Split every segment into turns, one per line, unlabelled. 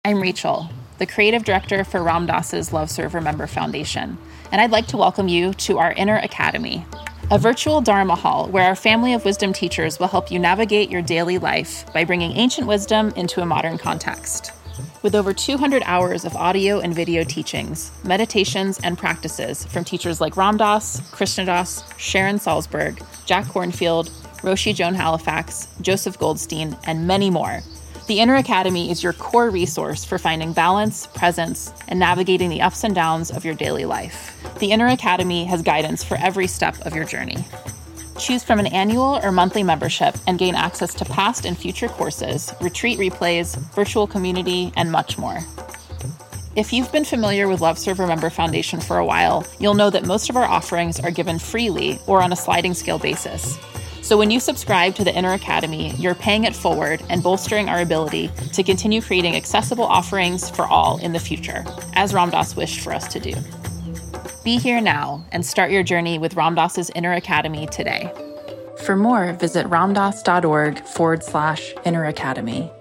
I'm Rachel, the creative director for Ram Dass's Love Serve Remember Foundation, and I'd like to welcome you to our Inner Academy, a virtual Dharma hall where our family of wisdom teachers will help you navigate your daily life by bringing ancient wisdom into a modern context. With over 200 hours of audio and video teachings, meditations, and practices from teachers like Ram Dass, Krishna Das, Sharon Salzberg, Jack Kornfield, Roshi Joan Halifax, Joseph Goldstein, and many more, the Inner Academy is your core resource for finding balance, presence, and navigating the ups and downs of your daily life. The Inner Academy has guidance for every step of your journey. Choose from an annual or monthly membership and gain access to past and future courses, retreat replays, virtual community, and much more. If you've been familiar with Love Serve Remember Foundation for a while, you'll know that most of our offerings are given freely or on a sliding scale basis. So when you subscribe to the Inner Academy, you're paying it forward and bolstering our ability to continue creating accessible offerings for all in the future, as Ram Dass wished for us to do. Be here now and start your journey with Ram Dass's Inner Academy today. For more, visit ramdass.org/Inner Academy.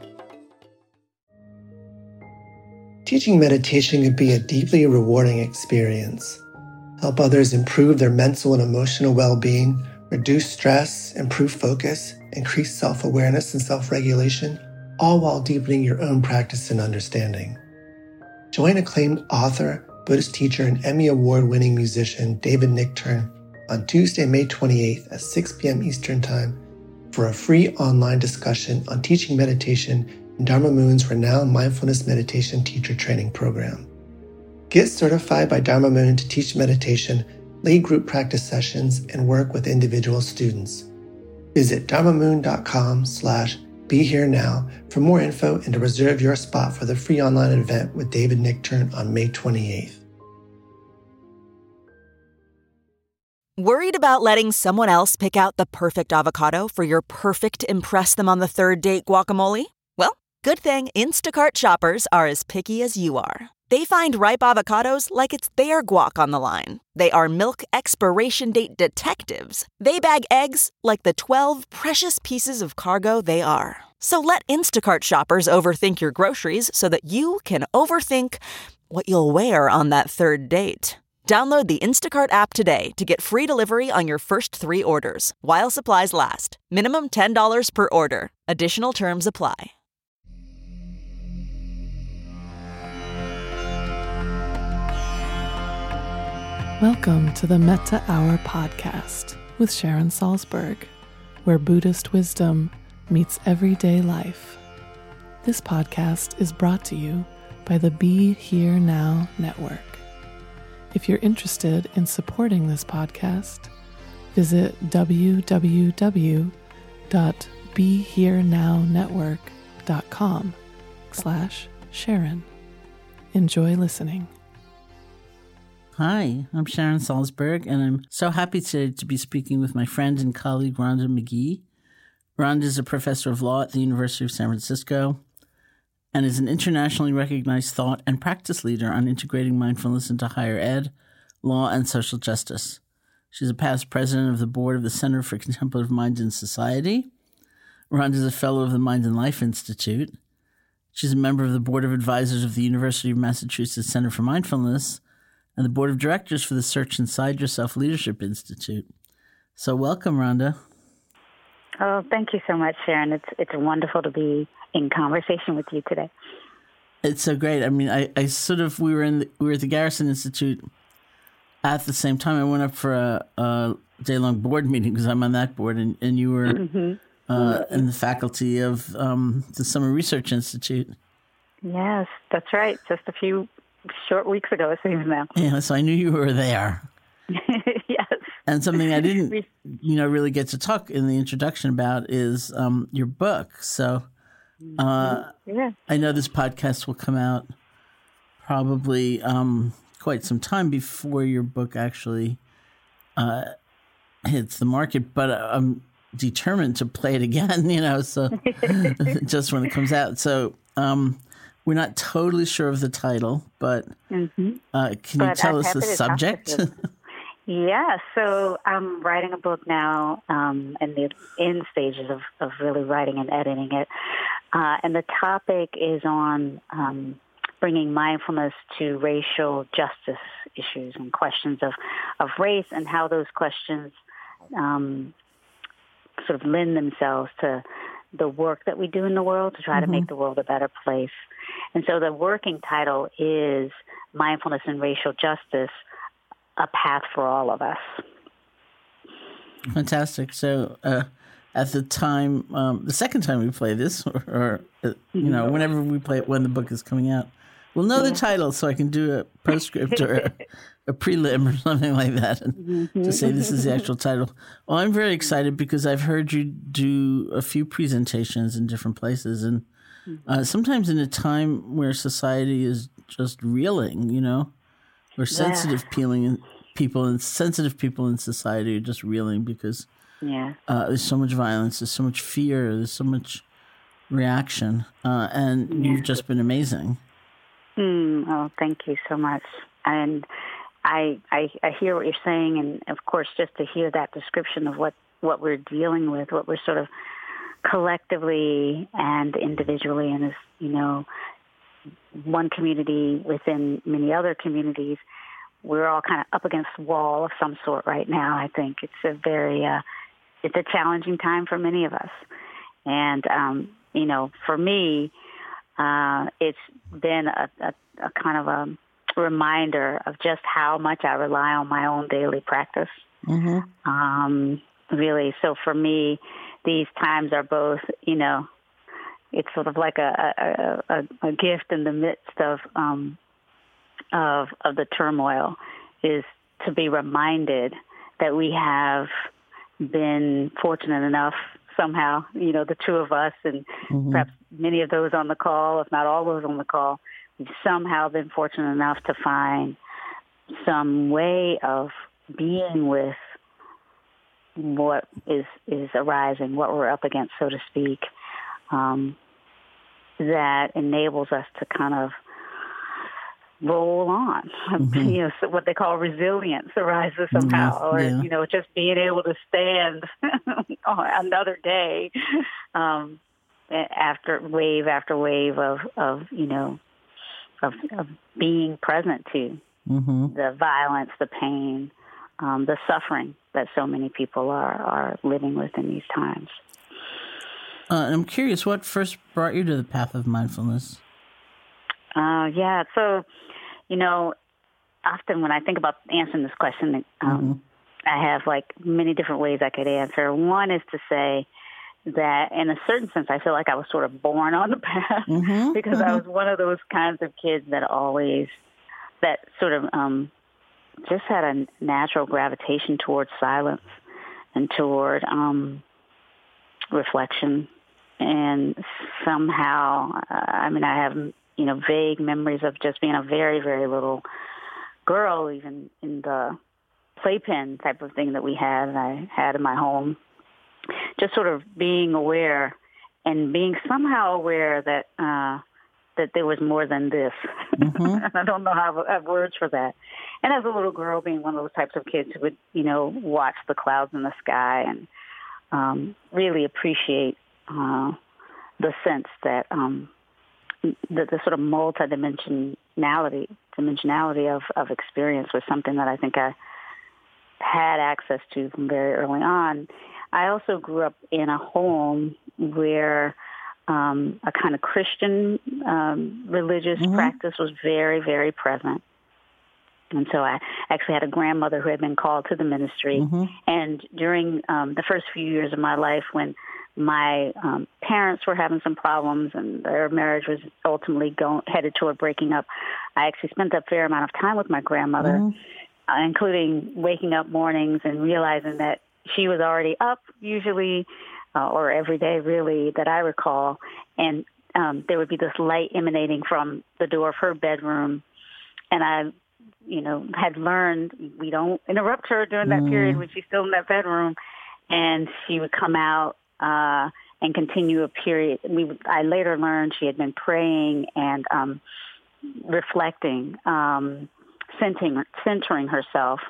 Teaching meditation can be a deeply rewarding experience. Help others improve their mental and emotional well-being, reduce stress, improve focus, increase self-awareness and self-regulation, all while deepening your own practice and understanding. Join acclaimed author, Buddhist teacher, and Emmy Award-winning musician David Nichtern on Tuesday, May 28th at 6 p.m. Eastern Time for a free online discussion on teaching meditation in Dharma Moon's renowned mindfulness meditation teacher training program. Get certified by Dharma Moon to teach meditation, lead group practice sessions, and work with individual students. Visit dharmamoon.com/BeHereNow for more info and to reserve your spot for the free online event with David Nichtern on May 28th.
Worried about letting someone else pick out the perfect avocado for your perfect impress them on the third date guacamole? Well, good thing Instacart shoppers are as picky as you are. They find ripe avocados like it's their guac on the line. They are milk expiration date detectives. They bag eggs like the 12 precious pieces of cargo they are. So let Instacart shoppers overthink your groceries so that you can overthink what you'll wear on that third date. Download the Instacart app today to get free delivery on your first 3 orders, while supplies last. Minimum $10 per order. Additional terms apply.
Welcome to the Metta Hour podcast with Sharon Salzberg, where Buddhist wisdom meets everyday life. This podcast is brought to you by the Be Here Now Network. If you're interested in supporting this podcast, visit www.BeHereNowNetwork.com/Sharon. Enjoy listening.
Hi, I'm Sharon Salzberg, and I'm so happy today to be speaking with my friend and colleague, Rhonda McGee. Rhonda is a professor of law at the University of San Francisco and is an internationally recognized thought and practice leader on integrating mindfulness into higher ed, law, and social justice. She's a past president of the board of the Center for Contemplative Mind and Society. Rhonda is a fellow of the Mind and Life Institute. She's a member of the board of advisors of the University of Massachusetts Center for Mindfulness and the board of directors for the Search Inside Yourself Leadership Institute. So welcome, Rhonda.
Oh, thank you so much, Sharon. It's wonderful to be in conversation with you today.
It's so great. I mean, we were at the Garrison Institute at the same time. I went up for a day-long board meeting because I'm on that board, and you were in the faculty of the Summer Research Institute.
Yes, that's right. Just a few short weeks ago, it seems now.
Yeah, so I knew you were there.
Yes.
And something I didn't, really get to talk in the introduction about is your book. So I know this podcast will come out probably quite some time before your book actually hits the market, but I'm determined to play it again, so just when it comes out. So we're not totally sure of the title, but can you tell us the subject?
Yeah, so I'm writing a book now, and the end stages of really writing and editing it. And the topic is on bringing mindfulness to racial justice issues and questions of race, and how those questions sort of lend themselves to the work that we do in the world to try to make the world a better place. And so the working title is Mindfulness and Racial Justice, A Path for All of Us.
Fantastic. So at the time, the second time we play this, or whenever we play it, when the book is coming out, we'll know the title, so I can do a postscript or a prelim or something like that, and to say this is the actual title. Well, I'm very excited because I've heard you do a few presentations in different places, and sometimes in a time where society is just reeling, where sensitive people and sensitive people in society are just reeling because there's so much violence, there's so much fear, there's so much reaction, and you've just been amazing.
Oh, thank you so much. And I hear what you're saying, and of course, just to hear that description of what we're dealing with, what we're sort of collectively and individually in this, one community within many other communities, we're all kind of up against a wall of some sort right now. I think it's a very, it's a challenging time for many of us. And, for me, it's been a kind of a reminder of just how much I rely on my own daily practice. Really. So for me, these times are both, it's sort of like a gift in the midst of the turmoil, is to be reminded that we have been fortunate enough somehow, the two of us and perhaps many of those on the call, if not all those on the call, we've somehow been fortunate enough to find some way of being with what is arising, what we're up against, so to speak, that enables us to kind of roll on. So what they call resilience arises somehow, or just being able to stand another day after wave of being present to the violence, the pain, the suffering that so many people are living with in these times.
I'm curious, what first brought you to the path of mindfulness?
So, often when I think about answering this question, I have many different ways I could answer. One is to say that in a certain sense, I feel like I was sort of born on the path because I was one of those kinds of kids that sort of just had a natural gravitation towards silence and toward reflection. And somehow, I have, vague memories of just being a very, very little girl, even in the playpen type of thing that I had in my home. Just sort of being aware and being somehow aware that there was more than this. I don't know how I have words for that. And as a little girl, being one of those types of kids who would, watch the clouds in the sky and really appreciate the sense that the sort of multidimensionality of experience was something that I think I had access to from very early on. I also grew up in a home where a kind of Christian religious practice was very, very present. And so I actually had a grandmother who had been called to the ministry. And during the first few years of my life, when my parents were having some problems and their marriage was ultimately headed toward breaking up, I actually spent a fair amount of time with my grandmother, including waking up mornings and realizing that she was already up usually, or every day really, that I recall. And there would be this light emanating from the door of her bedroom. And I, had learned we don't interrupt her during that period when she's still in that bedroom. And she would come out and continue a period. I later learned she had been praying and reflecting, centering herself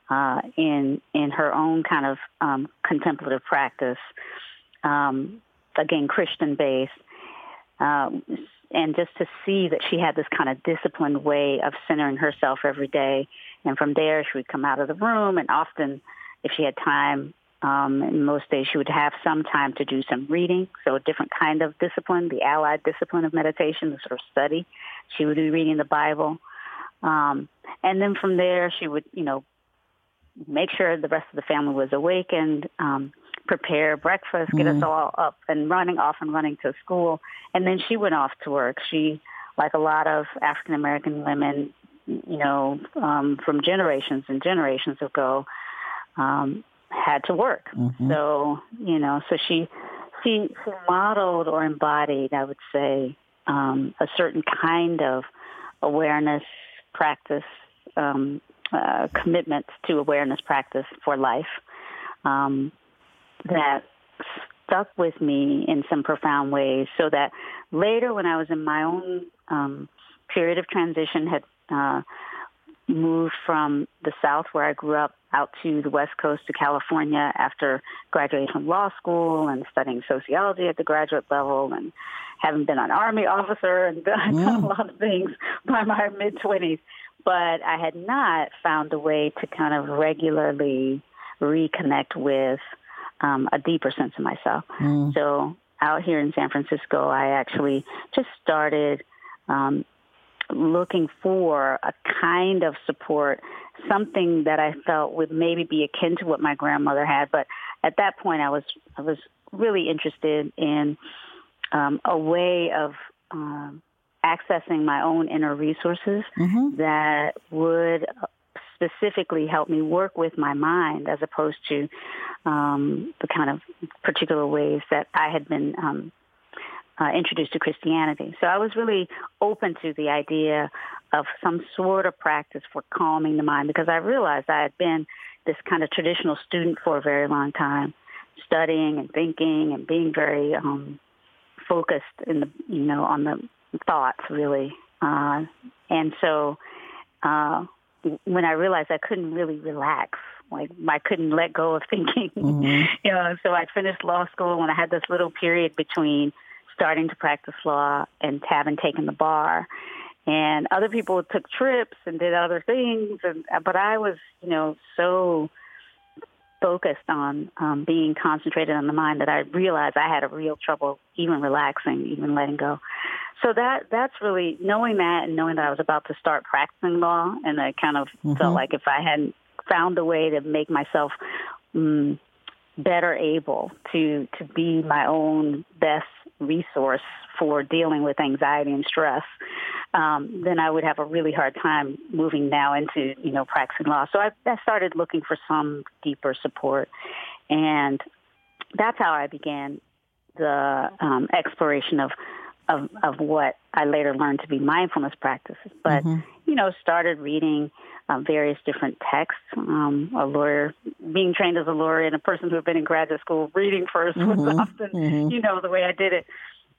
in her own kind of contemplative practice, again, Christian-based, and just to see that she had this kind of disciplined way of centering herself every day. And from there, she would come out of the room, and often, if she had time, in most days, she would have some time to do some reading, so a different kind of discipline, the allied discipline of meditation, the sort of study. She would be reading the Bible. And then from there, she would, make sure the rest of the family was awakened, prepare breakfast, get us all up and running, off and running to school. And then she went off to work. She, like a lot of African-American women, from generations and generations ago, had to work. So, so she modeled or embodied, I would say, a certain kind of awareness practice, commitment to awareness practice for life that stuck with me in some profound ways, so that later when I was in my own period of transition, had moved from the South where I grew up out to the West Coast to California after graduating from law school and studying sociology at the graduate level and having been an Army officer and done a lot of things by my mid-20s. But I had not found a way to kind of regularly reconnect with a deeper sense of myself. So out here in San Francisco, I actually just started looking for a kind of support, something that I felt would maybe be akin to what my grandmother had. But at that point, I was really interested in a way of accessing my own inner resources that would specifically help me work with my mind, as opposed to the kind of particular ways that I had been introduced to Christianity. So I was really open to the idea of some sort of practice for calming the mind, because I realized I had been this kind of traditional student for a very long time, studying and thinking and being very focused in the, on the thoughts, really. And so when I realized I couldn't really relax, like I couldn't let go of thinking, so I finished law school and I had this little period between starting to practice law and having taken the bar. And other people took trips and did other things, but I was, so focused on being concentrated on the mind that I realized I had a real trouble even relaxing, even letting go. So that's really knowing that, and knowing that I was about to start practicing law, and I kind of felt like if I hadn't found a way to make myself better able to be my own best resource for dealing with anxiety and stress, then I would have a really hard time moving now into, practicing law. So I started looking for some deeper support, and that's how I began the exploration of what I later learned to be mindfulness practices. But, started reading various different texts. A lawyer, being trained as a lawyer and a person who had been in graduate school, reading first was often, the way I did it.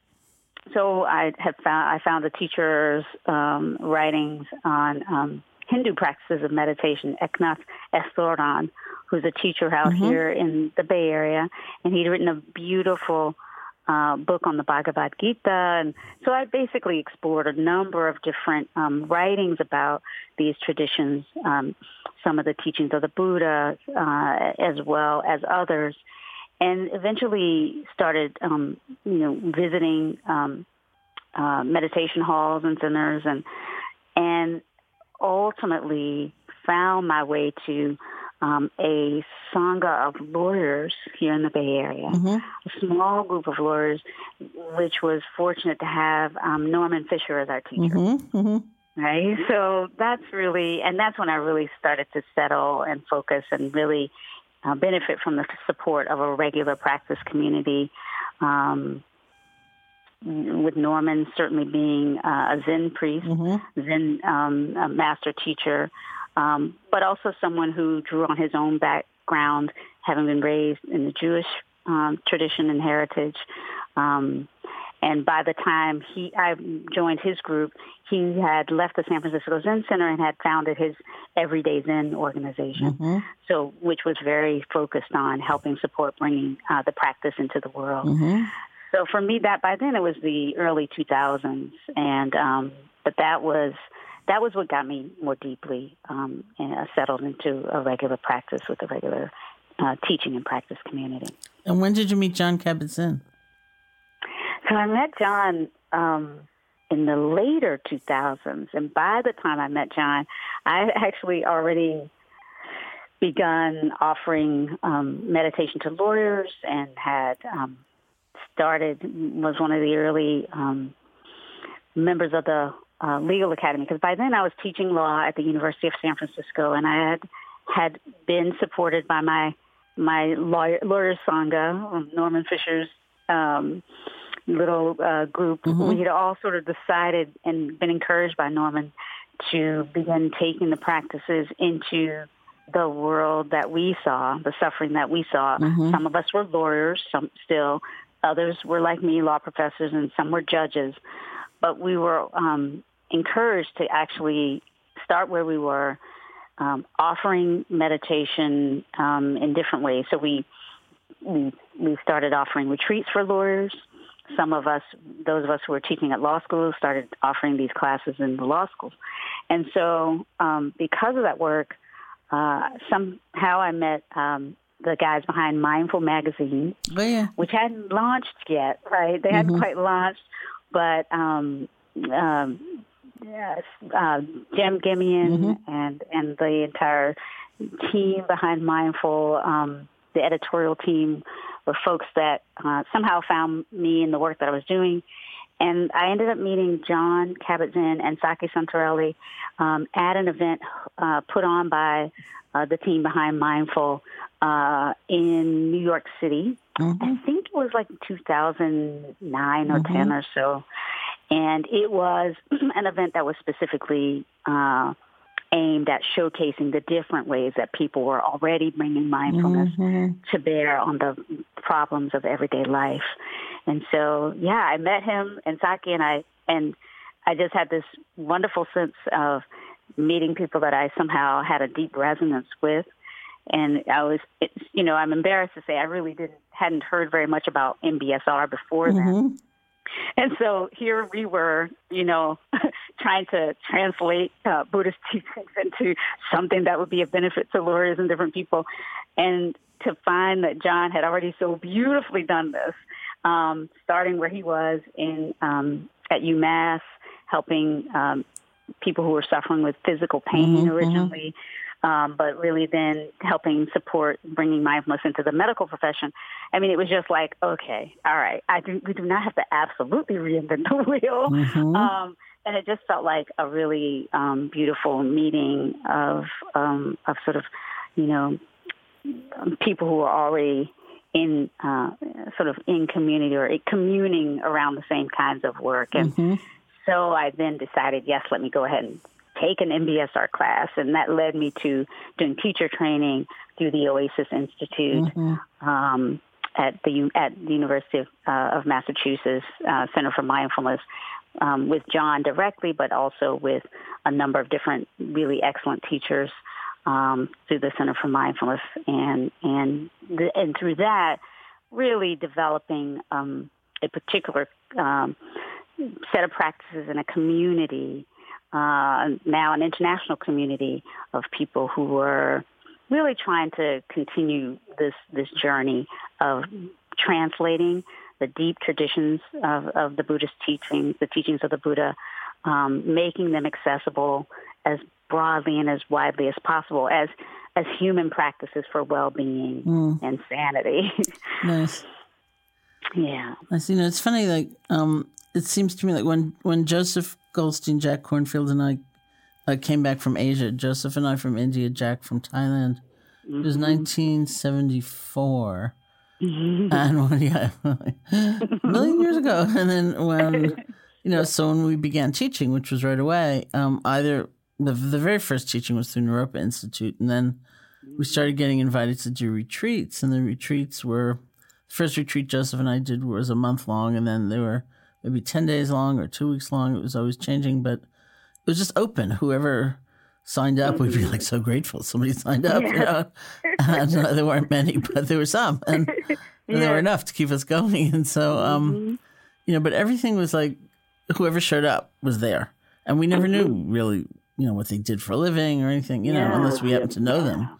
So I found a teacher's writings on Hindu practices of meditation, Eknath Easwaran, who's a teacher out here in the Bay Area, and he'd written a beautiful book on the Bhagavad Gita. And so I basically explored a number of different writings about these traditions, some of the teachings of the Buddha, as well as others, and eventually started, visiting meditation halls and centers, and ultimately found my way to a sangha of lawyers here in the Bay Area, a small group of lawyers, which was fortunate to have Norman Fisher as our teacher. Right? So that's when I really started to settle and focus and really benefit from the support of a regular practice community, with Norman certainly being a Zen priest, Zen master teacher, but also someone who drew on his own background, having been raised in the Jewish tradition and heritage, And by the time I joined his group, he had left the San Francisco Zen Center and had founded his Everyday Zen organization, so which was very focused on helping support bringing the practice into the world. So for me, by then it was the early 2000s, and but that was what got me more deeply settled into a regular practice with a regular teaching and practice community.
And when did you meet Jon Kabat-Zinn?
So I met Jon in the later 2000s, and by the time I met Jon, I actually already begun offering meditation to lawyers and had was one of the early members of the Legal Academy, because by then I was teaching law at the University of San Francisco, and I had been supported by my lawyers Sangha, Norman Fisher's little group. We had all sort of decided and been encouraged by Norman to begin taking the practices into the world that we saw, the suffering that we saw. Some of us were lawyers, some still. Others were like me, law professors, and some were judges. But we were encouraged to actually start where we were, offering meditation in different ways. So we started offering retreats for lawyers. Some of us, those of us who were teaching at law schools, started offering these classes in the law schools. And so because of that work, somehow I met the guys behind Mindful Magazine, which hadn't launched yet, right? They hadn't quite launched, but Jim Gimian and the entire team behind Mindful, the editorial team, were folks that somehow found me in the work that I was doing. And I ended up meeting Jon Kabat-Zinn and Saki Santorelli at an event put on by the team behind Mindful in New York City. I think it was like 2009 or 10 or so. And it was an event that was specifically aimed at showcasing the different ways that people were already bringing mindfulness to bear on the problems of everyday life. And so, I met him and Saki, and I just had this wonderful sense of meeting people that I somehow had a deep resonance with. And I'm embarrassed to say I really hadn't heard very much about MBSR before then. And so here we were, trying to translate Buddhist teachings into something that would be of benefit to lawyers and different people. And to find that Jon had already so beautifully done this, starting where he was at UMass, helping people who were suffering with physical pain originally, but really then helping support bringing mindfulness into the medical profession. I mean, it was just like, okay, all right, we do not have to absolutely reinvent the wheel. And it just felt like a really beautiful meeting of sort of, people who are already in sort of in community or communing around the same kinds of work. And so I then decided, yes, let me go ahead and take an MBSR class, and that led me to doing teacher training through the Oasis Institute at the University of Massachusetts Center for Mindfulness with Jon directly, but also with a number of different really excellent teachers through the Center for Mindfulness, and through that, really developing a particular set of practices in a community. Now an international community of people who were really trying to continue this journey of translating the deep traditions of the Buddhist teachings, the teachings of the Buddha, making them accessible as broadly and as widely as possible as human practices for well-being and sanity.
Nice.
Yeah.
Nice. It's funny, like, it seems to me like when Joseph Goldstein, Jack Kornfield, and I came back from Asia, Joseph and I from India, Jack from Thailand, it was 1974. And a million years ago. And then when, so when we began teaching, which was right away, either the very first teaching was through Naropa Institute, and then we started getting invited to do retreats, and the retreats were, the first retreat Joseph and I did was a month long, and then there were maybe 10 days long or 2 weeks long. It was always changing, but it was just open. Whoever signed up, we'd be like so grateful somebody signed up. You know? And, there weren't many, but there were some, and there were enough to keep us going. And so, but everything was like whoever showed up was there, and we never knew really, what they did for a living or anything, unless we happened to know them.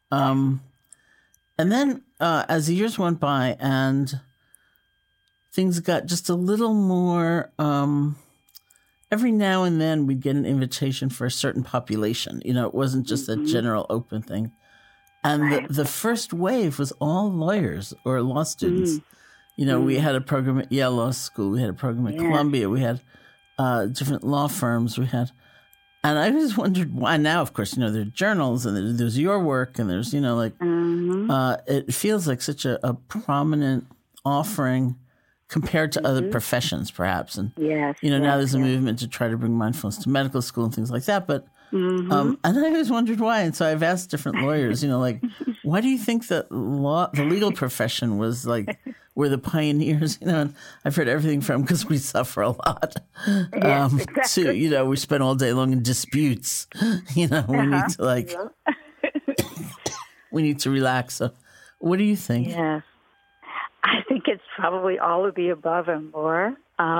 And then as the years went by and things got just a little more, every now and then we'd get an invitation for a certain population. It wasn't just a general open thing. And the first wave was all lawyers or law students. We had a program at Yale Law School. We had a program at Columbia. We had different law firms. And I just wondered why now, of course, there are journals and there's your work and there's, it feels like such a prominent offering compared to other professions, perhaps. And, now there's a movement to try to bring mindfulness to medical school and things like that. But, and I always wondered why. And so I've asked different lawyers, why do you think that the legal profession was were the pioneers, and I've heard everything from, because we suffer a lot, to, we spend all day long in disputes, we need to we need to relax. So what do you think?
Yes. I think it's probably all of the above and more.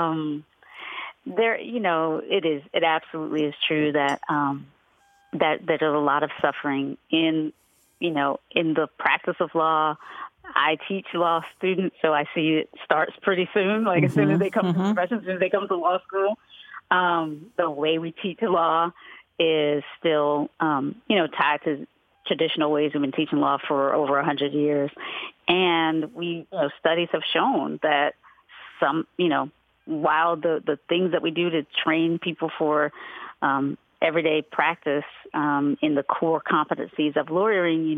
It absolutely is true that that there's a lot of suffering in the practice of law. I teach law students, so I see it starts pretty soon. As soon as they come to the profession, as soon as they come to law school, the way we teach law is still, tied to traditional ways we've been teaching law for over 100 years. And studies have shown that some, while the things that we do to train people for everyday practice in the core competencies of lawyering,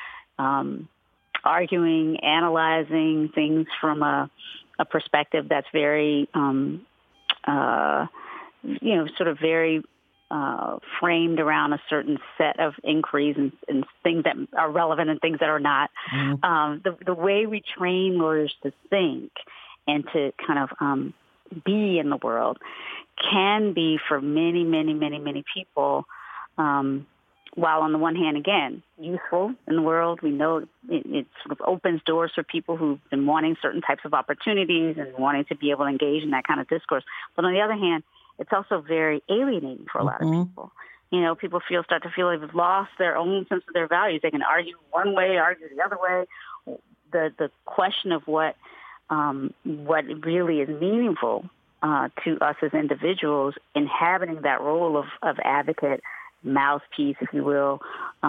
arguing, analyzing things from a perspective that's very, sort of very framed around a certain set of inquiries and things that are relevant and things that are not. The way we train lawyers to think and to kind of be in the world can be for many, many, many, many people, while on the one hand, again, useful in the world. We know it sort of opens doors for people who've been wanting certain types of opportunities and wanting to be able to engage in that kind of discourse. But on the other hand, it's also very alienating for a lot of people. People start to feel they've lost their own sense of their values. They can argue one way, argue the other way. The question of what really is meaningful to us as individuals, inhabiting that role of advocate, mouthpiece, if you will,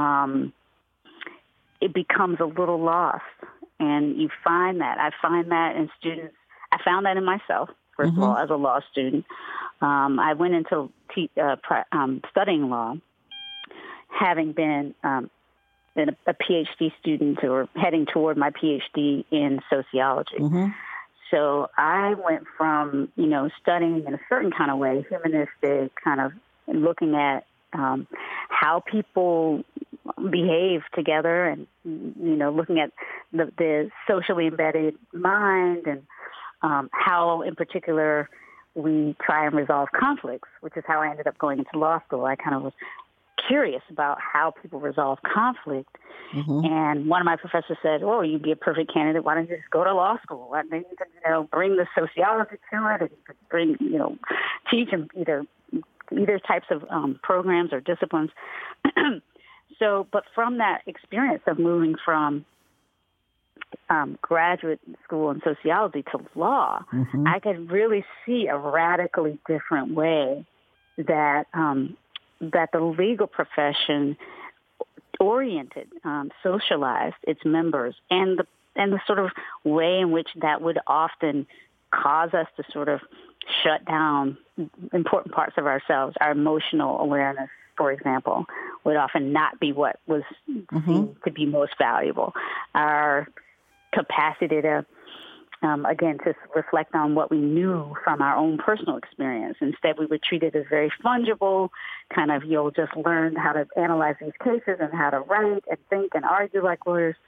it becomes a little lost. And you find that. I find that in students. I found that in myself, first of all, as a law student. I went into studying law, having been a PhD student or heading toward my PhD in sociology. So I went from, studying in a certain kind of way, humanistic, kind of looking at how people behave together and, looking at the socially embedded mind and how, in particular, we try and resolve conflicts, which is how I ended up going into law school. I kind of was curious about how people resolve conflict. And one of my professors said, "Oh, you'd be a perfect candidate. Why don't you just go to law school? Why don't you could, bring the sociology to it, and you could bring, teach them either types of programs or disciplines." But from that experience of moving from graduate school in sociology to law, I could really see a radically different way that that the legal profession oriented, socialized its members, and the sort of way in which that would often cause us to sort of shut down important parts of ourselves. Our emotional awareness, for example, would often not be what was seen to be most valuable. Our capacity to, again, to reflect on what we knew from our own personal experience. Instead, we would treat it as very fungible, kind of, you'll just learn how to analyze these cases and how to write and think and argue like lawyers.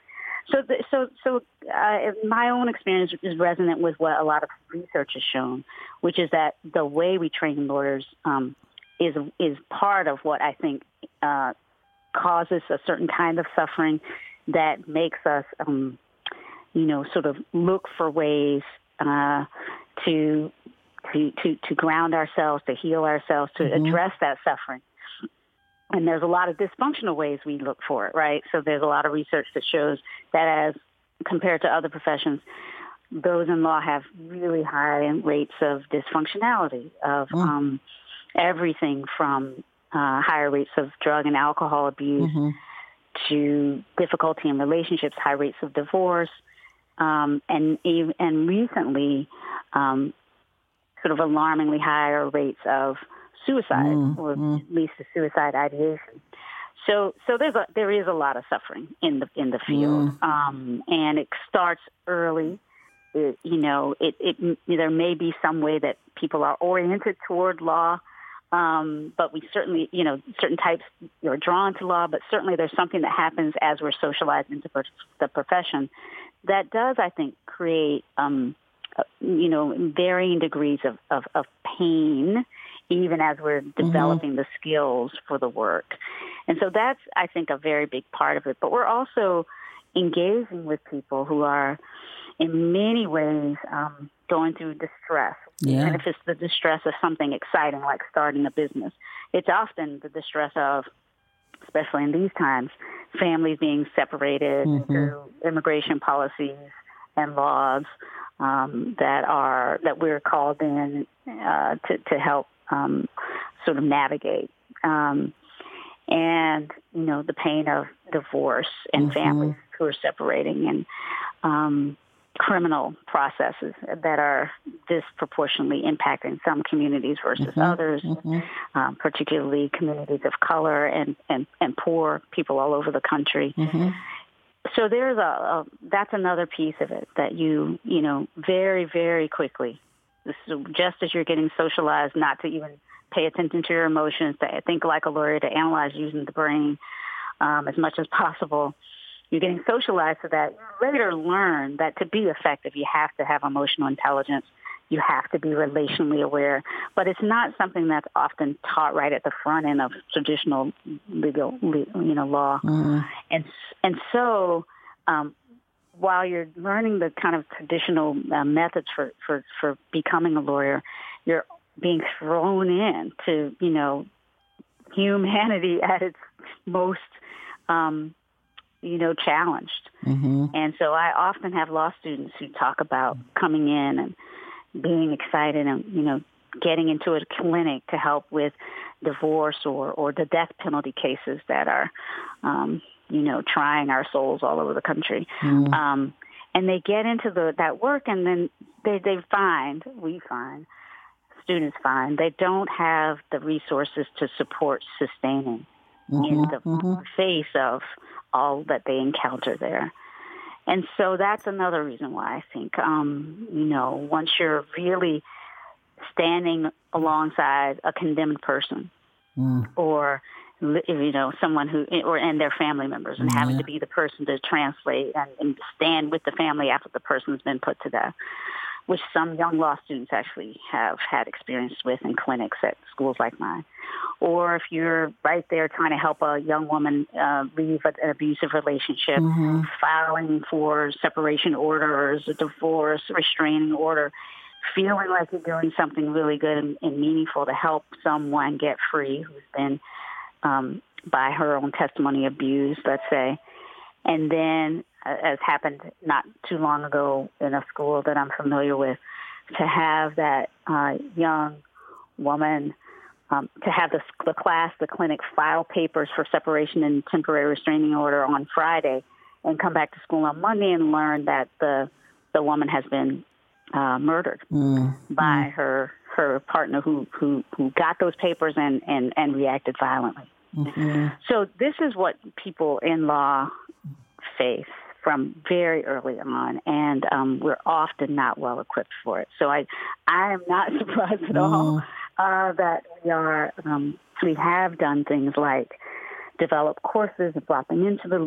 My own experience is resonant with what a lot of research has shown, which is that the way we train lawyers is part of what I think causes a certain kind of suffering that makes us, sort of look for ways to ground ourselves, to heal ourselves, to address that suffering. And there's a lot of dysfunctional ways we look for it, right? So there's a lot of research that shows that as compared to other professions, those in law have really high rates of dysfunctionality, of everything from higher rates of drug and alcohol abuse to difficulty in relationships, high rates of divorce, and recently sort of alarmingly higher rates of suicide, or at least the suicide ideation. So there is a lot of suffering in the field, and it starts early. There may be some way that people are oriented toward law, but we certainly, certain types are drawn to law. But certainly, there's something that happens as we're socialized into the profession that does, I think, create varying degrees of pain, even as we're developing the skills for the work. And so that's, I think, a very big part of it. But we're also engaging with people who are, in many ways, going through distress.
Yeah.
And if it's the distress of something exciting like starting a business, it's often the distress of, especially in these times, families being separated through immigration policies and laws that we're called in to help sort of navigate. And, the pain of divorce and families who are separating, and criminal processes that are disproportionately impacting some communities versus others, particularly communities of color and poor people all over the country. So there's that's another piece of it that you very, very quickly, just as you're getting socialized not to even pay attention to your emotions, to think like a lawyer, to analyze using the brain as much as possible, you're getting socialized so that you later learn that to be effective, you have to have emotional intelligence. You have to be relationally aware. But it's not something that's often taught right at the front end of traditional legal, law. And so while you're learning the kind of traditional methods for becoming a lawyer, you're being thrown into, humanity at its most challenged. And so I often have law students who talk about coming in and being excited and, getting into a clinic to help with divorce or the death penalty cases that are, trying our souls all over the country. And they get into that work, and then we find, students find, they don't have the resources to support sustaining in the face of all that they encounter there. And so that's another reason why I think, once you're really standing alongside a condemned person or, someone and their family members, and having to be the person to translate and stand with the family after the person's been put to death, which some young law students actually have had experience with in clinics at schools like mine. Or if you're right there trying to help a young woman leave an abusive relationship, filing for separation orders, a divorce, restraining order, feeling like you're doing something really good and meaningful to help someone get free who's been, by her own testimony, abused, let's say. And then, as happened not too long ago in a school that I'm familiar with, to have that young woman, to have the clinic file papers for separation and temporary restraining order on Friday, and come back to school on Monday and learn that the woman has been murdered by her partner who got those papers and reacted violently. So this is what people in law face from very early on, and we're often not well equipped for it. So I am not surprised at all that we have done things like develop courses and brought them into the legal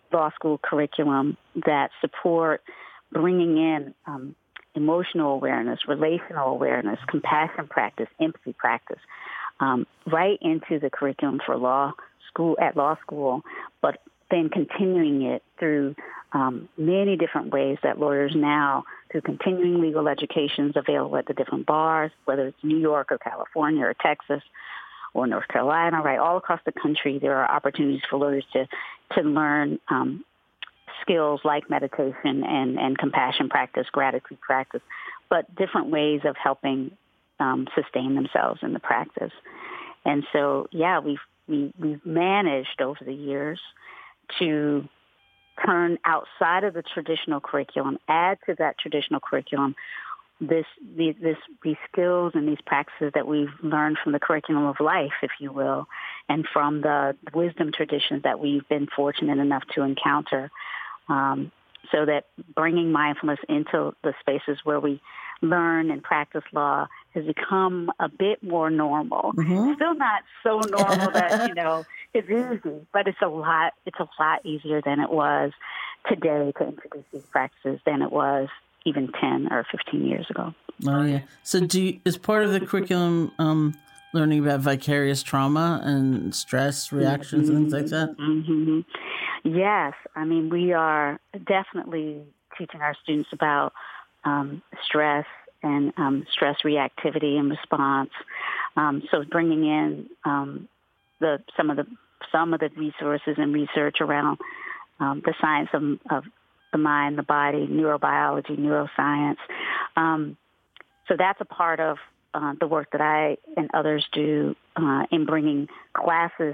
law school curriculum that support bringing in emotional awareness, relational awareness, compassion practice, empathy practice, right into the curriculum for law school, but then continuing it through many different ways that lawyers now, through continuing legal education, is available at the different bars, whether it's New York or California or Texas or North Carolina, right? All across the country, there are opportunities for lawyers to learn skills like meditation and compassion practice, gratitude practice, but different ways of helping sustain themselves in the practice. And so, yeah, we've managed over the years to turn outside of the traditional curriculum, add to that traditional curriculum these skills and these practices that we've learned from the curriculum of life, if you will, and from the wisdom traditions that we've been fortunate enough to encounter, so that bringing mindfulness into the spaces where we learn and practice law has become a bit more normal. Mm-hmm. Still not so normal that, it's easy, but it's a lot easier than it was today to introduce these practices than it was even 10 or 15 years ago.
Oh, yeah. So is part of the curriculum learning about vicarious trauma and stress reactions and things like that?
Mm-hmm. Yes. I mean, we are definitely teaching our students about stress and stress reactivity and response. So bringing in some of the resources and research around the science of the mind, the body, neurobiology, neuroscience. So that's a part of the work that I and others do in bringing classes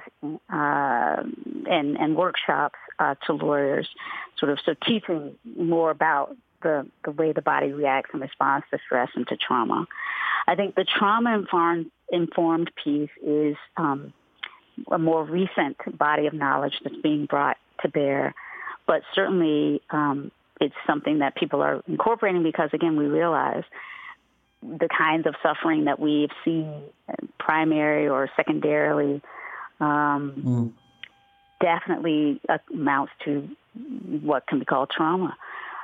and workshops to lawyers, so teaching more about the way the body reacts and responds to stress and to trauma. I think the trauma-informed piece is a more recent body of knowledge that's being brought to bear, but certainly it's something that people are incorporating because, again, we realize the kinds of suffering that we've seen primary or secondarily definitely amounts to what can be called trauma.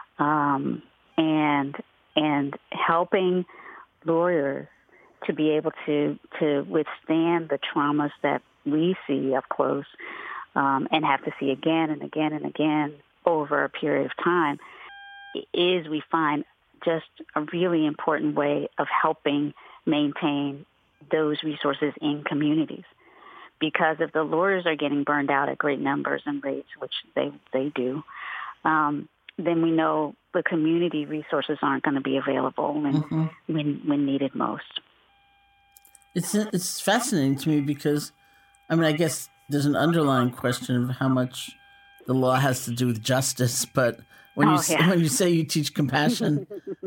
And helping lawyers to be able to withstand the traumas that we see up close and have to see again and again and again over a period of time is, we find, just a really important way of helping maintain those resources in communities. Because if the lawyers are getting burned out at great numbers and rates, which they do, then we know the community resources aren't going to be available when needed most.
It's fascinating to me because, I guess there's an underlying question of how much the law has to do with justice, but when you say you teach compassion,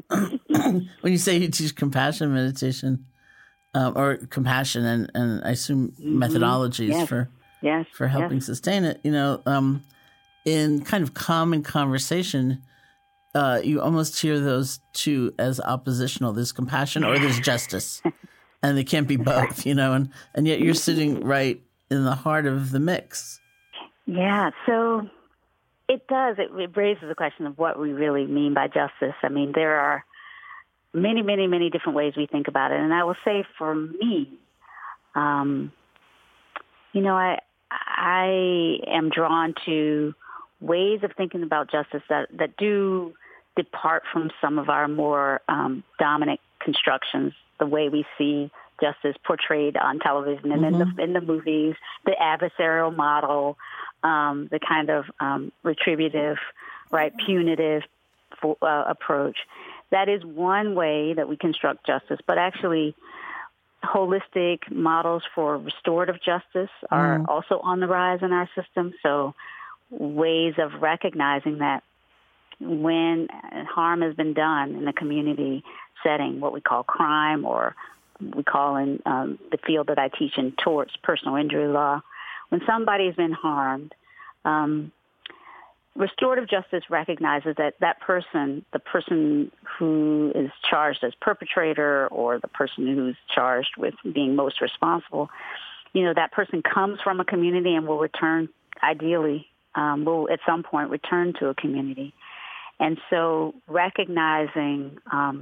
meditation, or compassion and I assume methodologies for helping sustain it, in kind of common conversation, you almost hear those two as oppositional. There's compassion or there's justice, and they can't be both, and yet you're sitting right in the heart of the mix.
Yeah, so it does. It raises the question of what we really mean by justice. I mean, there are many, many, many different ways we think about it. And I will say for me, I am drawn to ways of thinking about justice that do depart from some of our more dominant constructions, the way we see justice portrayed on television and in the movies, the adversarial model, the kind of retributive, punitive approach. That is one way that we construct justice, but actually holistic models for restorative justice are also on the rise in our system. So ways of recognizing that when harm has been done in a community setting, what we call crime, or we call in the field that I teach in torts, personal injury law, when somebody has been harmed, restorative justice recognizes that person, the person who is charged as perpetrator or the person who's charged with being most responsible, that person comes from a community and will return ideally will at some point return to a community. And so recognizing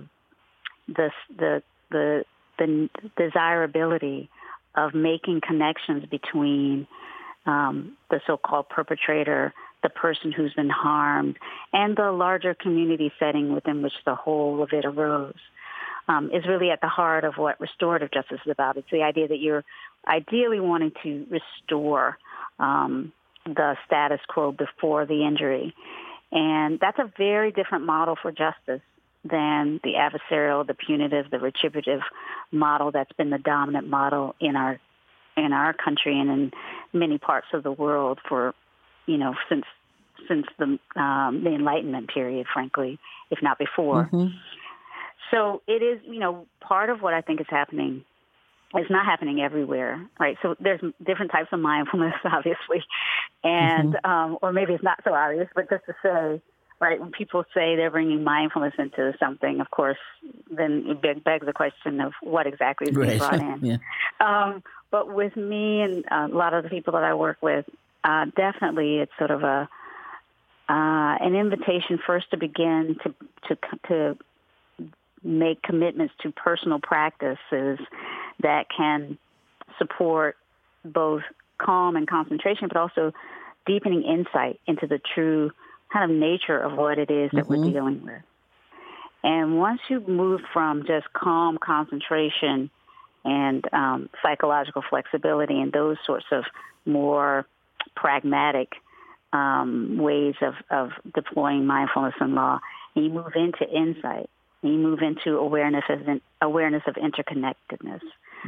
the desirability of making connections between the so-called perpetrator, the person who's been harmed, and the larger community setting within which the whole of it arose, is really at the heart of what restorative justice is about. It's the idea that you're ideally wanting to restore the status quo before the injury. And that's a very different model for justice than the adversarial, the punitive, the retributive model that's been the dominant model in our country and in many parts of the world for, since the Enlightenment period, frankly, if not before. Mm-hmm. So it is, part of what I think is happening. It's not happening everywhere, right? So there's different types of mindfulness, obviously, and or maybe it's not so obvious, but just to say, right, when people say they're bringing mindfulness into something, of course, then it begs the question of what exactly is being brought in. Yeah. But with me and a lot of the people that I work with, definitely it's sort of an invitation first to begin to make commitments to personal practices that can support both calm and concentration, but also deepening insight into the true kind of nature of what it is that we're dealing with. And once you move from just calm concentration and psychological flexibility and those sorts of more pragmatic ways of deploying mindfulness and law, and you move into insight, and you move into awareness of interconnectedness.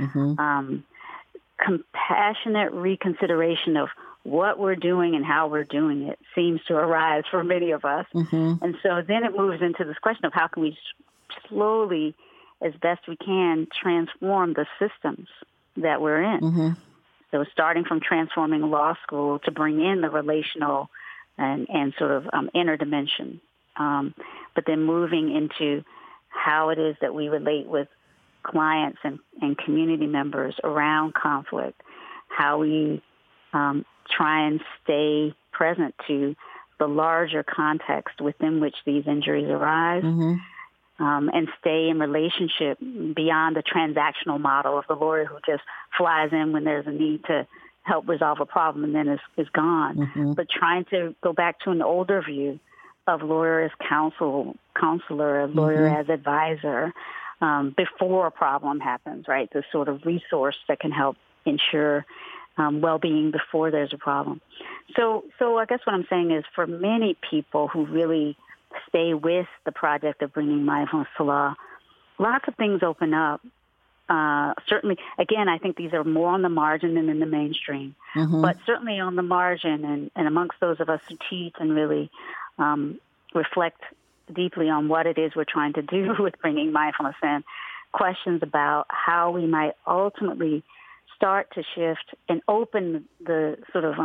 Compassionate reconsideration of what we're doing and how we're doing it seems to arise for many of us. And so then it moves into this question of how can we slowly, as best we can, transform the systems that we're in. So starting from transforming law school to bring in the relational and sort of inner dimension, but then moving into how it is that we relate with clients and community members around conflict, how we try and stay present to the larger context within which these injuries arise, and stay in relationship beyond the transactional model of the lawyer who just flies in when there's a need to help resolve a problem and then is gone, but trying to go back to an older view of lawyer as counselor, lawyer as advisor, before a problem happens, right? The sort of resource that can help ensure well-being before there's a problem. So I guess what I'm saying is for many people who really stay with the project of bringing mindfulness to law, lots of things open up. Certainly, again, I think these are more on the margin than in the mainstream, but certainly on the margin and amongst those of us who teach and really reflect deeply on what it is we're trying to do with bringing mindfulness in, questions about how we might ultimately start to shift and open the sort of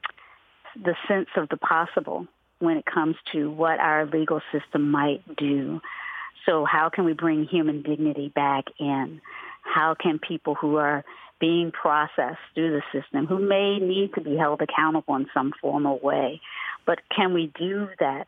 the sense of the possible when it comes to what our legal system might do. So how can we bring human dignity back in? How can people who are being processed through the system, who may need to be held accountable in some formal way, but can we do that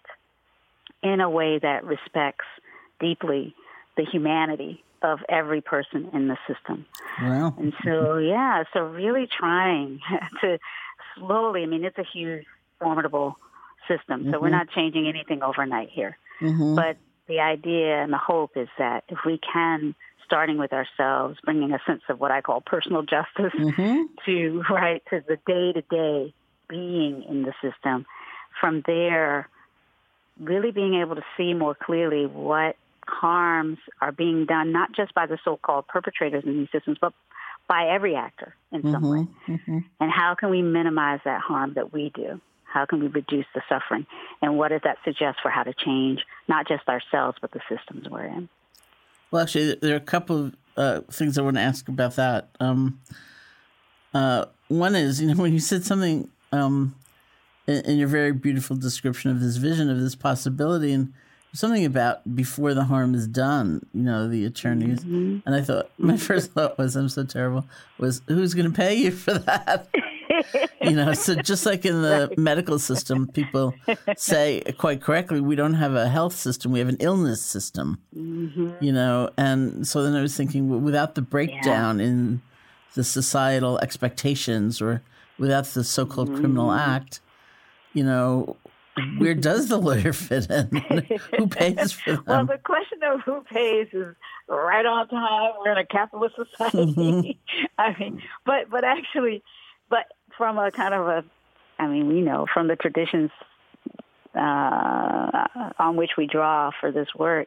in a way that respects deeply the humanity of every person in the system?
Wow. And
so, so really trying to slowly, it's a huge, formidable system, so we're not changing anything overnight here. But the idea and the hope is that if we can, starting with ourselves, bringing a sense of what I call personal justice to the day-to-day being in the system, from there, really being able to see more clearly what harms are being done, not just by the so-called perpetrators in these systems, but by every actor in some way. And how can we minimize that harm that we do? How can we reduce the suffering? And what does that suggest for how to change, not just ourselves, but the systems we're in?
Well, actually, there are a couple of things I want to ask about that. One is, when you said something in your very beautiful description of this vision, of this possibility, and something about before the harm is done, the attorneys. And I thought, my first thought was, I'm so terrible, was who's going to pay you for that? So just like in the medical system, people say quite correctly, we don't have a health system, we have an illness system. And so then I was thinking, well, without the breakdown in the societal expectations or without the so-called criminal act, where does the lawyer fit in? Who pays for them?
Well, the question of who pays is right on time. We're in a capitalist society. I mean, but from a kind of we know from the traditions on which we draw for this work,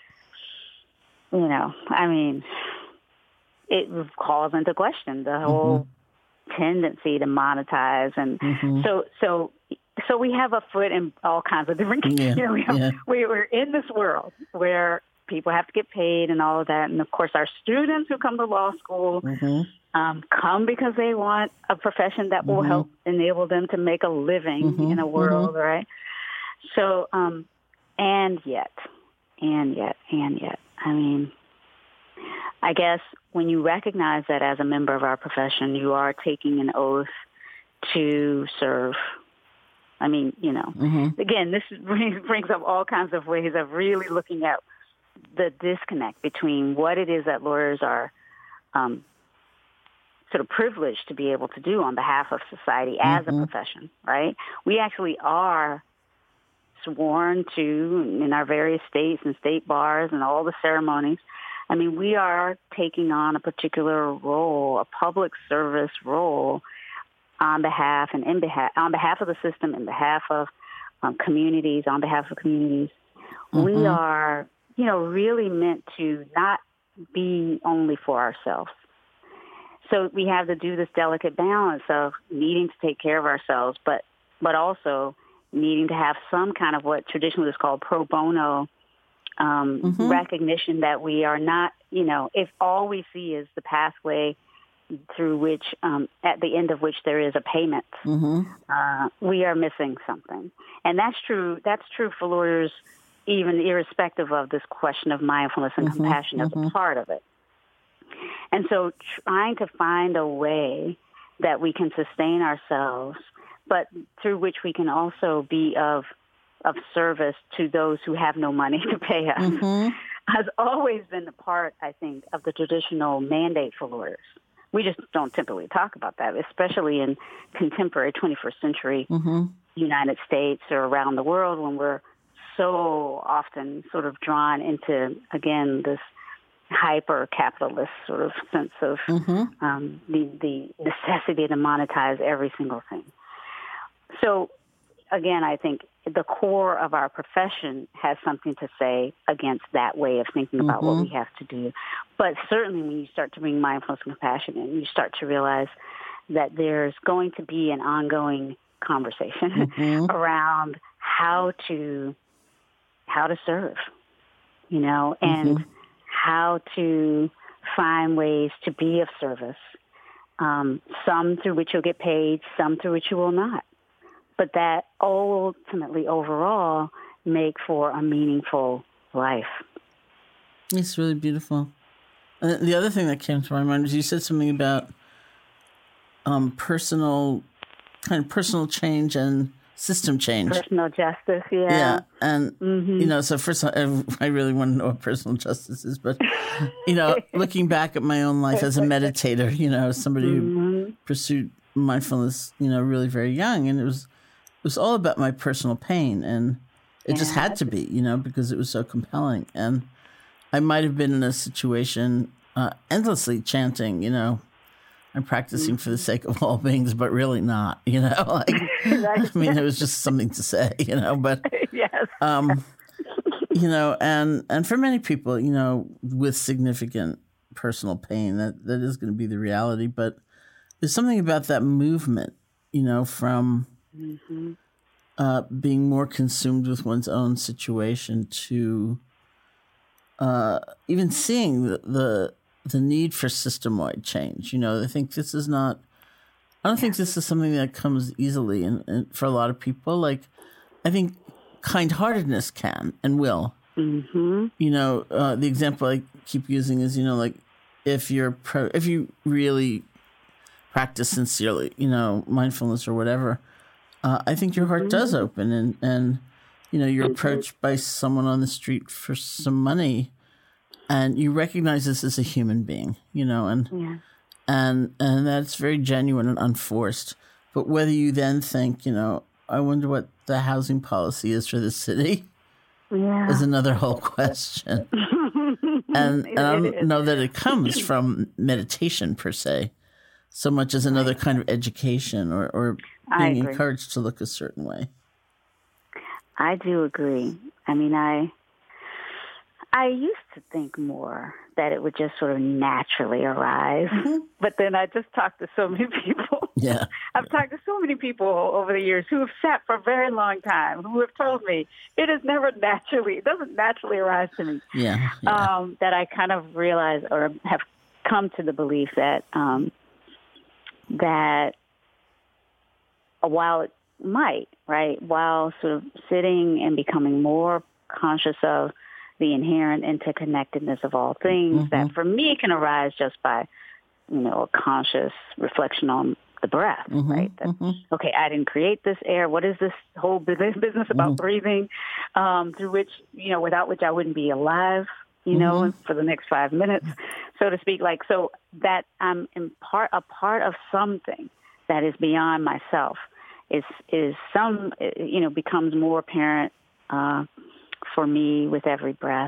it calls into question the whole tendency to monetize, and so we have a foot in all kinds of different. We're in this world where people have to get paid and all of that, and of course, our students who come to law school come because they want a profession that will help enable them to make a living in a world, right? So, and yet, I guess when you recognize that as a member of our profession, you are taking an oath to serve. Again, this brings up all kinds of ways of really looking at the disconnect between what it is that lawyers are sort of privileged to be able to do on behalf of society as a profession, right? We actually are sworn to in our various states and state bars and all the ceremonies. We are taking on a particular role, a public service role, on behalf of the system, in behalf of communities, on behalf of communities. We are, really meant to not be only for ourselves. So we have to do this delicate balance of needing to take care of ourselves, but also needing to have some kind of what traditionally is called pro bono recognition that we are not, if all we see is the pathway through which, at the end of which there is a payment, we are missing something. And that's true for lawyers, even irrespective of this question of mindfulness and compassion as a part of it. And so trying to find a way that we can sustain ourselves, but through which we can also be of service to those who have no money to pay us, has always been a part, I think, of the traditional mandate for lawyers. We just don't typically talk about that, especially in contemporary 21st century United States or around the world, when we're so often sort of drawn into, again, this hyper-capitalist sort of sense of the necessity to monetize every single thing. So, again, I think the core of our profession has something to say against that way of thinking about what we have to do. But certainly when you start to bring mindfulness and compassion in, you start to realize that there's going to be an ongoing conversation around how to serve, and how to find ways to be of service, some through which you'll get paid, some through which you will not. But that ultimately, overall, make for a meaningful life.
It's really beautiful. The other thing that came to my mind was you said something about personal change and system change.
Personal justice, yeah.
Yeah, and, so first I really want to know what personal justice is, but, looking back at my own life as a meditator, somebody who pursued mindfulness, really very young, and it was all about my personal pain, and it just had to be, because it was so compelling. And I might have been in a situation endlessly chanting, I'm practicing for the sake of all beings, but really not, it was just something to say, but,
yes.
and for many people, with significant personal pain, that is going to be the reality. But there's something about that movement, from being more consumed with one's own situation to even seeing the need for system-wide change. I think this is not. I don't think this is something that comes easily, and for a lot of people, like I think kind-heartedness can and will. The example I keep using is, like if you really practice sincerely, mindfulness or whatever, I think your heart does open, and you're approached by someone on the street for some money, and you recognize this as a human being, and that's very genuine and unforced. But whether you then think, I wonder what the housing policy is for the city, is another whole question. and I don't know that it comes from meditation per se, so much as another kind of education or being encouraged to look a certain way.
I do agree. I mean, I used to think more that it would just sort of naturally arise. But then I just talked to so many people.
Yeah.
I've talked to so many people over the years who have sat for a very long time, who have told me it doesn't naturally arise to me.
Yeah.
That I kind of realize or have come to the belief that that while it might, right, while sort of sitting and becoming more conscious of the inherent interconnectedness of all things, that for me can arise just by, a conscious reflection on the breath, right? That, okay, I didn't create this air. What is this whole business about breathing, through which, without which I wouldn't be alive, for the next 5 minutes, so to speak. Like, so that I'm a part of something that is beyond myself becomes more apparent for me with every breath.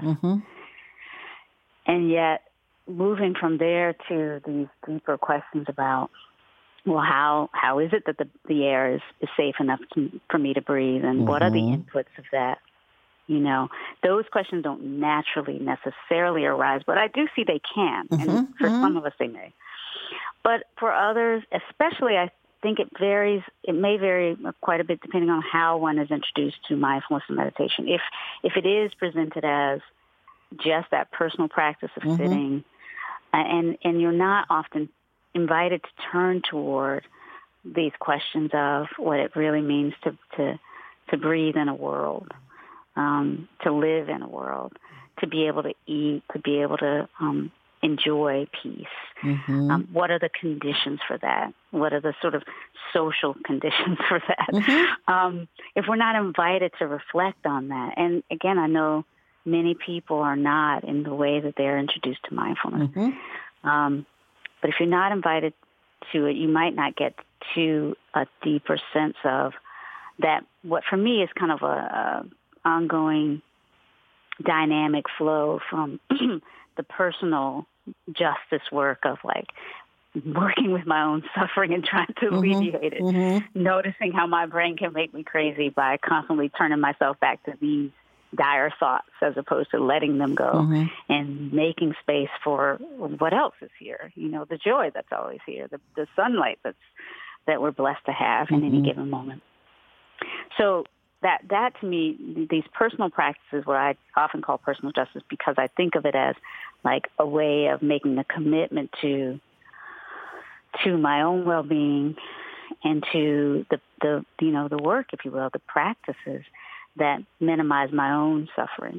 And yet moving from there to these deeper questions about, well, how is it that the air is safe enough for me to breathe, and what are the inputs of that? Those questions don't naturally necessarily arise, but I do see they can, and for some of us they may. But for others, especially, I think it varies. It may vary quite a bit depending on how one is introduced to mindfulness and meditation. If it is presented as just that personal practice of sitting, and you're not often invited to turn toward these questions of what it really means to breathe in a world, to live in a world, to be able to eat, to be able to enjoy peace. What are the conditions for that? What are the sort of social conditions for that? If we're not invited to reflect on that, and again, I know many people are not in the way that they're introduced to mindfulness. But if you're not invited to it, you might not get to a deeper sense of that. What for me is kind of a ongoing dynamic flow from the personal justice work of like working with my own suffering and trying to alleviate it, noticing how my brain can make me crazy by constantly turning myself back to these dire thoughts as opposed to letting them go and making space for what else is here, the joy that's always here, the sunlight that we're blessed to have in any given moment. So that to me, these personal practices, what I often call personal justice, because I think of it as like a way of making a commitment to my own well-being and to the work, if you will, the practices that minimize my own suffering.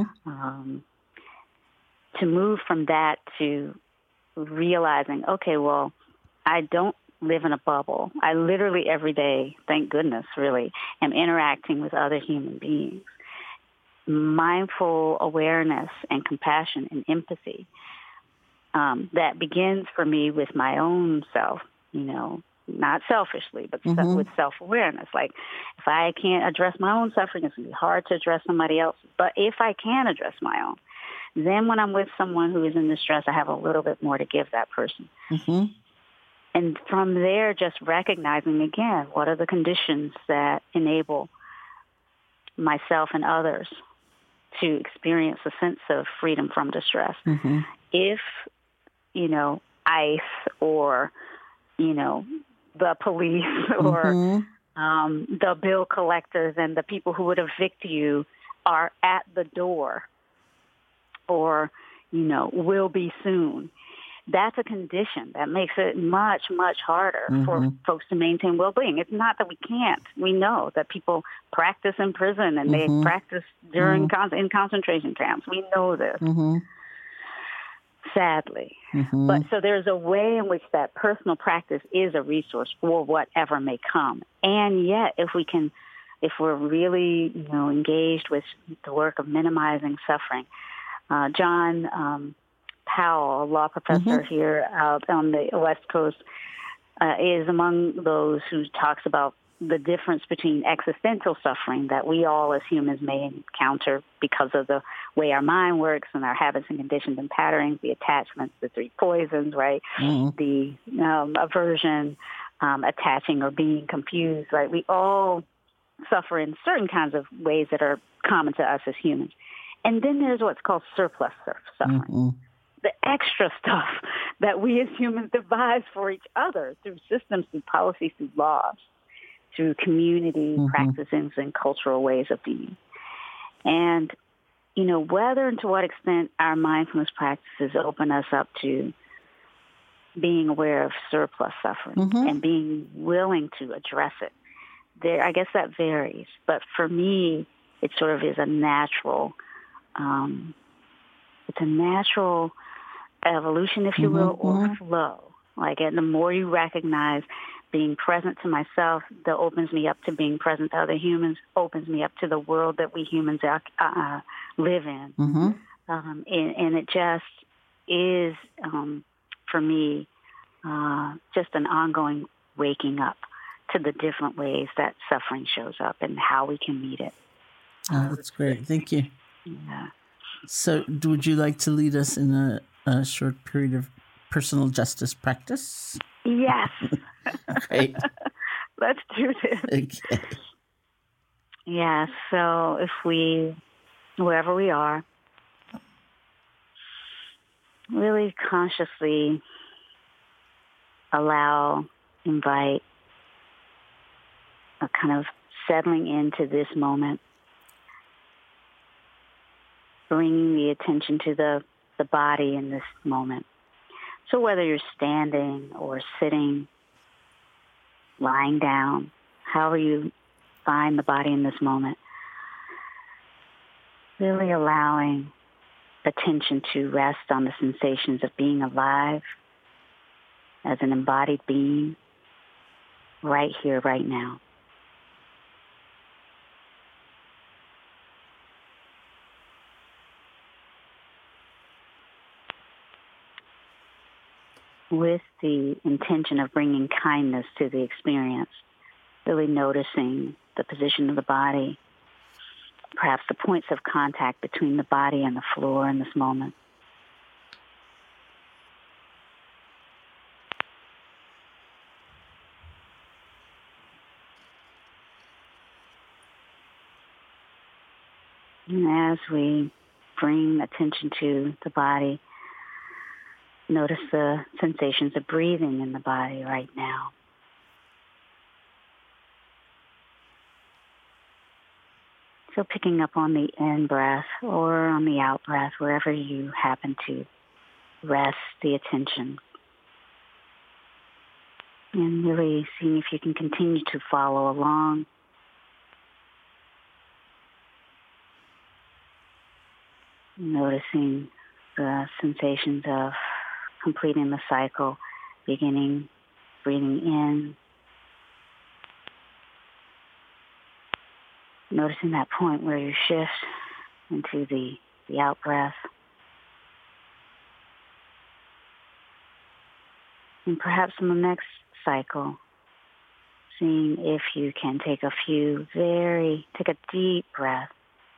To move from that to realizing, okay, well, I don't live in a bubble. I literally every day, thank goodness, really, am interacting with other human beings. Mindful awareness and compassion and empathy that begins for me with my own self, not selfishly, but with self-awareness. Like, if I can't address my own suffering, it's going to be hard to address somebody else's. But if I can address my own, then when I'm with someone who is in distress, I have a little bit more to give that person. And from there, just recognizing, again, what are the conditions that enable myself and others to experience a sense of freedom from distress. If, ICE or, the police or the bill collectors and the people who would evict you are at the door or, will be soon, that's a condition that makes it much, much harder for folks to maintain well-being. It's not that we can't. We know that people practice in prison and they practice during in concentration camps. We know this. sadly.
Mm-hmm.
But so there's a way in which that personal practice is a resource for whatever may come. And yet, if we're really, engaged with the work of minimizing suffering, John Powell, a law professor here out on the West Coast, is among those who talks about the difference between existential suffering that we all as humans may encounter because of the way our mind works and our habits and conditions and patterns, the attachments, the three poisons, right? The aversion, attaching or being confused, right? We all suffer in certain kinds of ways that are common to us as humans. And then there's what's called surplus suffering. The extra stuff that we as humans devise for each other through systems, through policies, through laws, through community practices and cultural ways of being. And, whether and to what extent our mindfulness practices open us up to being aware of surplus suffering and being willing to address it, I guess that varies. But for me, it sort of is a natural, evolution, if you will, or flow. Like, and the more you recognize being present to myself, that opens me up to being present to other humans, opens me up to the world that we humans live in. And it just is, for me, just an ongoing waking up to the different ways that suffering shows up and how we can meet it.
Oh, that's great. Thank you.
Yeah.
So would you like to lead us in a short period of personal justice practice?
Yes.
Great.
Let's do this.
Okay.
Yeah, so if we, wherever we are, really consciously invite a kind of settling into this moment, bringing the attention to the body in this moment. So whether you're standing or sitting, lying down, however you find the body in this moment, really allowing attention to rest on the sensations of being alive as an embodied being right here, right now. With the intention of bringing kindness to the experience, really noticing the position of the body, perhaps the points of contact between the body and the floor in this moment. And as we bring attention to the body, notice the sensations of breathing in the body right now. So picking up on the in-breath or on the out-breath, wherever you happen to rest the attention. And really seeing if you can continue to follow along. Noticing the sensations of completing the cycle, beginning, breathing in. Noticing that point where you shift into the out-breath. And perhaps in the next cycle, seeing if you can take a deep breath.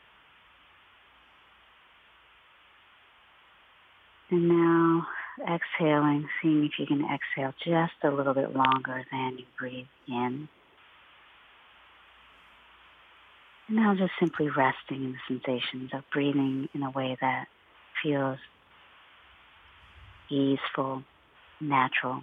And now exhaling, seeing if you can exhale just a little bit longer than you breathe in. And now just simply resting in the sensations of breathing in a way that feels easeful, natural.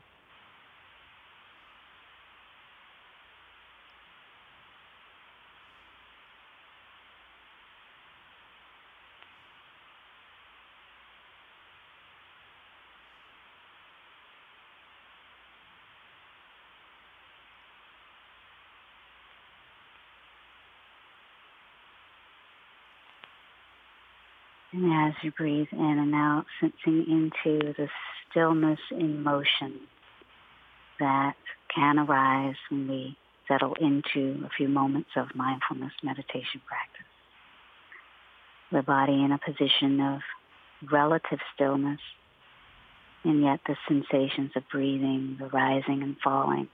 And as you breathe in and out, sensing into the stillness in motion that can arise when we settle into a few moments of mindfulness meditation practice. The body in a position of relative stillness, and yet the sensations of breathing, the rising and falling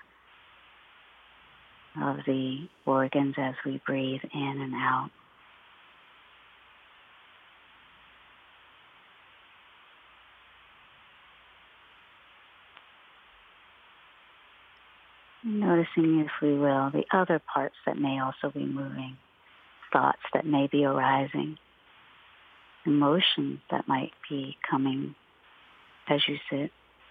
of the organs as we breathe in and out. Noticing, if we will, the other parts that may also be moving, thoughts that may be arising, emotions that might be coming as you sit.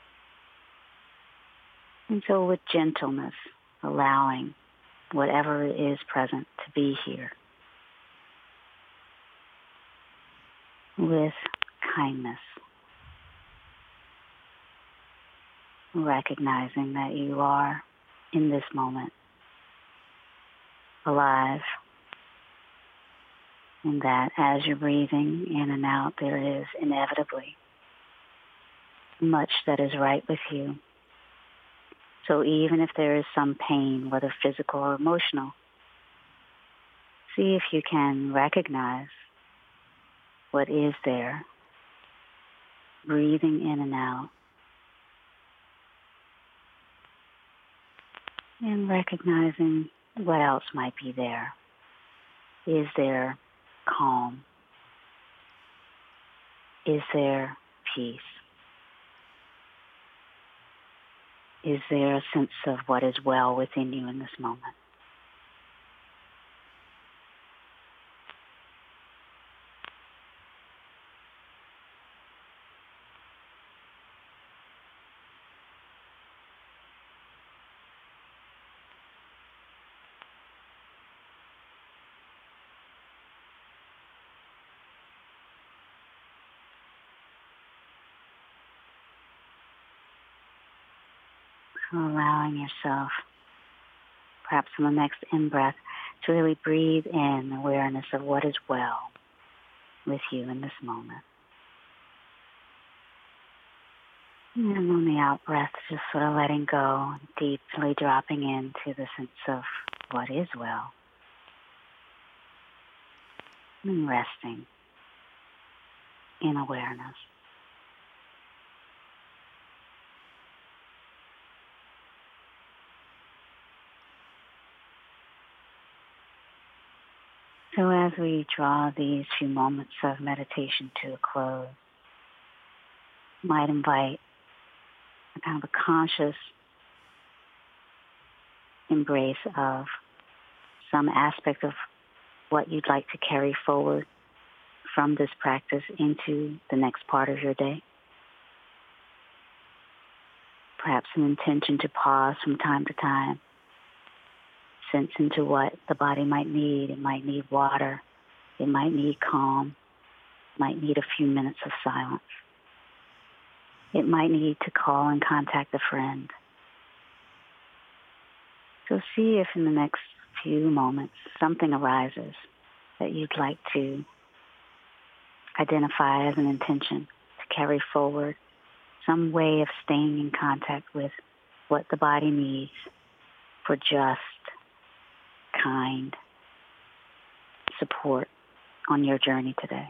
And so with gentleness, allowing whatever is present to be here. With kindness, recognizing that you are in this moment, alive, and that as you're breathing in and out, there is inevitably much that is right with you. So even if there is some pain, whether physical or emotional, see if you can recognize what is there, breathing in and out, and recognizing what else might be there. Is there calm? Is there peace? Is there a sense of what is well within you in this moment? Allowing yourself, perhaps on the next in-breath, to really breathe in awareness of what is well with you in this moment. And on the out-breath, just sort of letting go, deeply dropping into the sense of what is well. And resting in awareness. So as we draw these few moments of meditation to a close, might invite a kind of a conscious embrace of some aspect of what you'd like to carry forward from this practice into the next part of your day. Perhaps an intention to pause from time to time, sense into what the body might need. It might need water. It might need calm. It might need a few minutes of silence. It might need to call and contact a friend. So see if in the next few moments something arises that you'd like to identify as an intention to carry forward, some way of staying in contact with what the body needs for just, kind support on your journey today.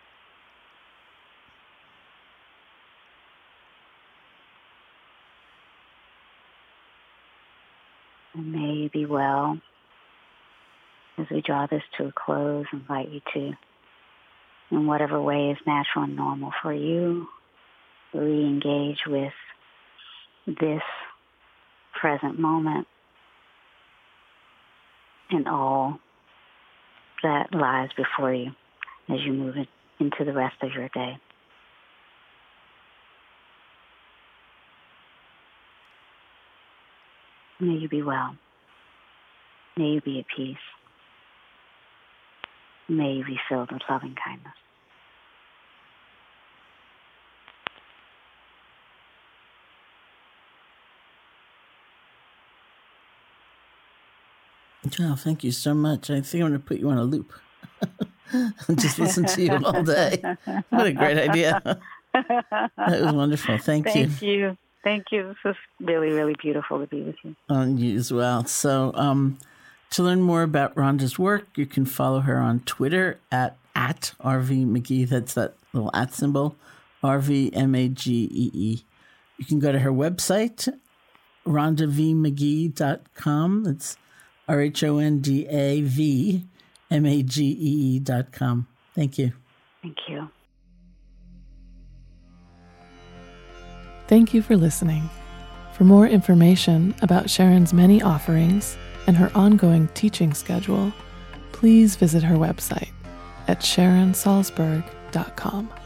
And may you be well. As we draw this to a close, I invite you to, in whatever way is natural and normal for you, re-engage with this present moment and all that lies before you as you move into the rest of your day. May you be well. May you be at peace. May you be filled with loving kindness.
Oh, thank you so much. I think I'm going to put you on a loop. and just listen to you all day. What a great idea. That was wonderful. Thank you.
Thank you. Thank you. This was really, really beautiful to be with you.
On you as well. So to learn more about Rhonda's work, you can follow her on Twitter at RV McGee. That's that little @ symbol, RVMAGEE. You can go to her website, RhondaVMagee.com. That's RhondaVMagee.com. Thank you.
Thank you.
Thank you for listening. For more information about Sharon's many offerings and her ongoing teaching schedule, please visit her website at SharonSalzberg.com.